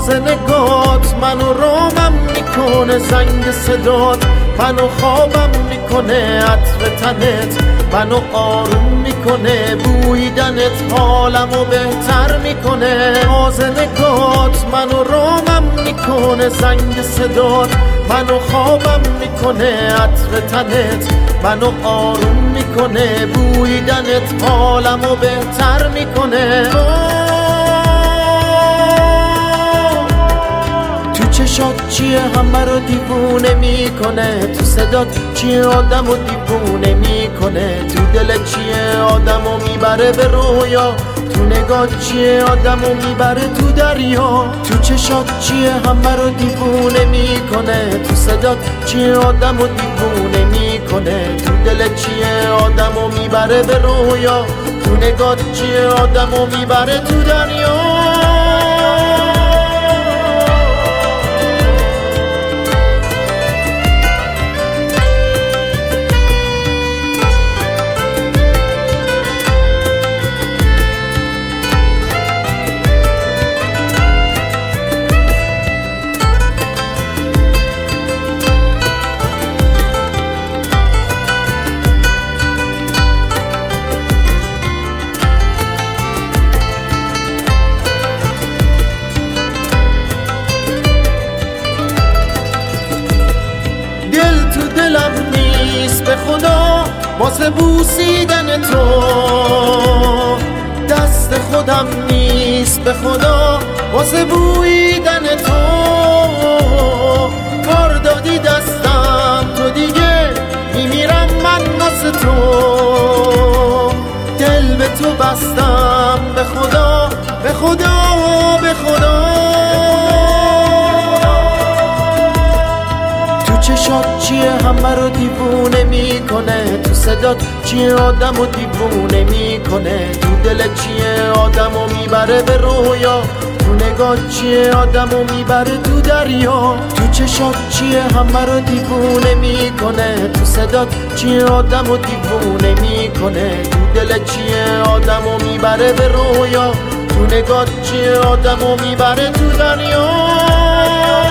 ناز نگات منو رامم میکنه، زنگ صدات منو خوابم میکنه، عطر تنت منو آروم میکنه، بویدنت حالمو بهتر میکنه. ناز نگات منو رامم میکنه، زنگ صدات منو خوابم میکنه، عطر تنت منو آروم میکنه، بویدنت حالمو بهتر میکنه. چشات چیه همه رو دیوونه میکنه، تو صدات چیه آدمو دیوونه میکنه، تو دل چیه آدمو میبره به رویا، تو نگاه چیه آدمو میبره تو دریا. تو چشات چیه همه رو دیوونه میکنه، تو صدات چیه آدمو دیوونه میکنه، تو دل چیه آدمو میبره به رویا، تو نگاه چیه آدمو میبره تو دریا. دلم نیست به خدا واسه بوسیدن تو، دست خودم نیست به خدا واسه بویدن تو، کار دادی دستم تو دیگه میمیرم من واسه تو، دل به تو بستم به خدا به خدا به خدا. چشات چیه همه رو دیوونه میکنه، تو صدات چیه آدمو دیوونه میکنه، تو دل چیه آدمو میبره به رویا، تو نگاه چیه آدمو میبره تو دریا. تو چشات چیه همه رو دیوونه میکنه، تو صدات چیه آدمو دیوونه میکنه، تو دل چیه آدمو میبره به رویا، تو نگاه چیه آدمو میبره تو دریا.